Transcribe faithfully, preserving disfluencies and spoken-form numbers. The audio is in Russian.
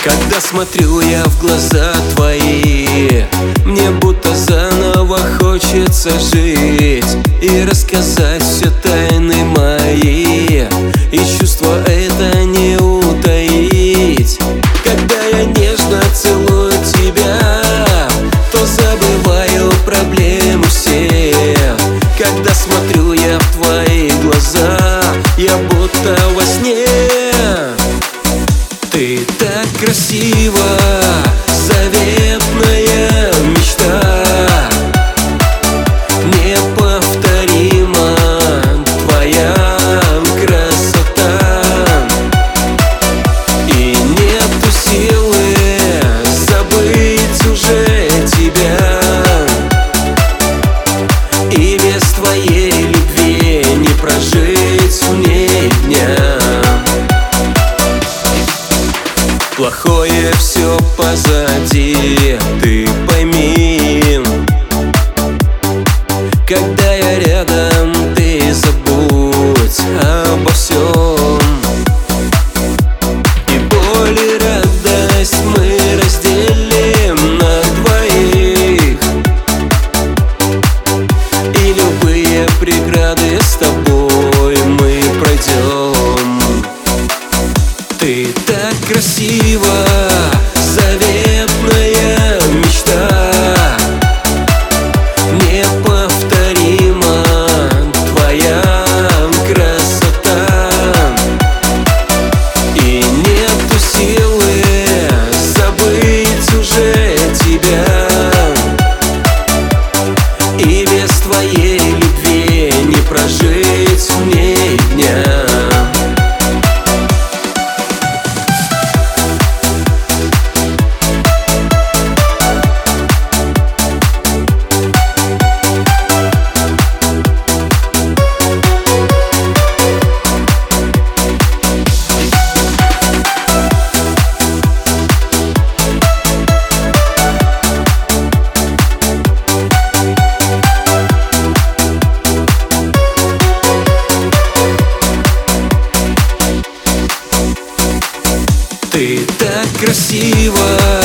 Когда смотрю я в глаза твои, мне будто заново хочется жить и рассказать все тайны мои, и чувство это не утаить. Когда я нежно целую тебя, то забываю проблемы все. Когда смотрю я в твои глаза, я будто во сне. Ты так красива, заветная мечта, неповторима твоя красота. И нету силы забыть уже тебя, и без твоей любви не прожить мне дня. Плохое все позади, ты пойми. Когда я рядом, ты забудь обо всем. И боль и радость мы разделим на двоих, и любые преграды с тобой мы пройдем. Ты так красива, заветная мечта, неповторима твоя красота. И нету силы забыть уже тебя, и без твоей любви не прожить мне дня. Ты так красива.